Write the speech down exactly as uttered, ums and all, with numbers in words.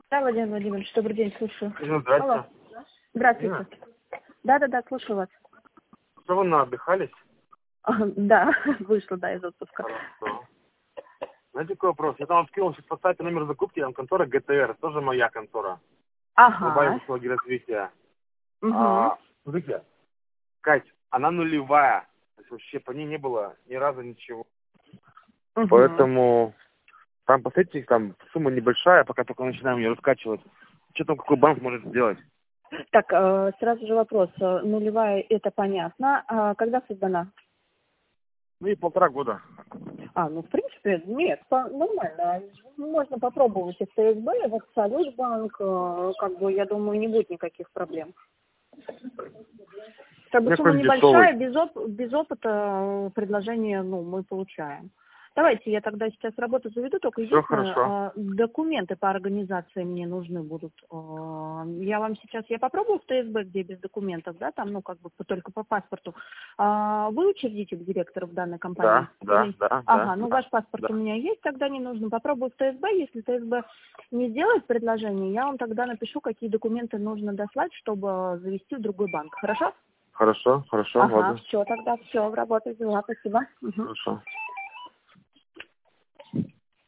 Да, Владимир Владимирович, добрый день, слушаю. Ну, здрасте. Алло. Здравствуйте. Да-да-да, слушаю вас. Что, вы отдыхались? Да, вышла, да, из отпуска. Хорошо. Знаете, какой вопрос? Я там вам скинул сейчас по сайту номер закупки, там контора ГТР, тоже моя контора. Глобальные Ага. услуги развития. Угу. А, смотрите, Кать, она нулевая. То есть вообще по ней не было ни разу ничего. Угу. Поэтому там, посмотрите, там сумма небольшая, пока только начинаем ее раскачивать. Что там, какой банк может сделать? Так, э, сразу же вопрос. Э, Нулевая, это понятно. А когда создана? Ну и полтора года. А, ну, в принципе, нет, по- нормально. Можно попробовать и в ТСБ, и в Салют-банк. э, Как бы, я думаю, не будет никаких проблем. Как бы Я сумма какой небольшая, дешевый. без, оп- без опыта э, предложение, ну, мы получаем. Давайте я тогда сейчас работу заведу, только Все единственное, хорошо. э, документы по организации мне нужны будут. Э, Я вам сейчас, я попробую в ТСБ, где без документов, да, там, ну, как бы по- только по паспорту. А Вы учредитель директора в данной компании? Да, да, Или... да, да, Ага, ну, да, ваш паспорт да. у меня есть, тогда не нужно. Попробую в ТСБ, если ТСБ не сделает предложение, я вам тогда напишу, какие документы нужно дослать, чтобы завести в другой банк. Хорошо? Хорошо, хорошо, Ага, ладно. все, тогда все, в работу взяла, спасибо. Мгм. Хорошо.